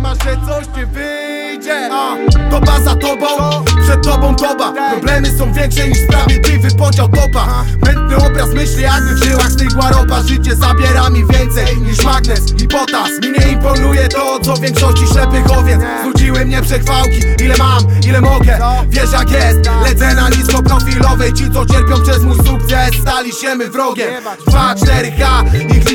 ma, że coś nie wyjdzie. Doba za tobą, przed tobą doba. Problemy są większe niż sprawiedliwy podział topa. Mętny obraz myśli, jakby w żyłach stygła ropa. Życie zabiera mi więcej niż magnes i potas. Mi nie imponuje to, co większości ślepych owiec. Znudziły mnie przechwałki, ile mam, ile mogę. Wiesz jak jest, lecę na niskoprofilowej. Ci co cierpią przez mój sukces, stali się my wrogiem. 2, 4H, ich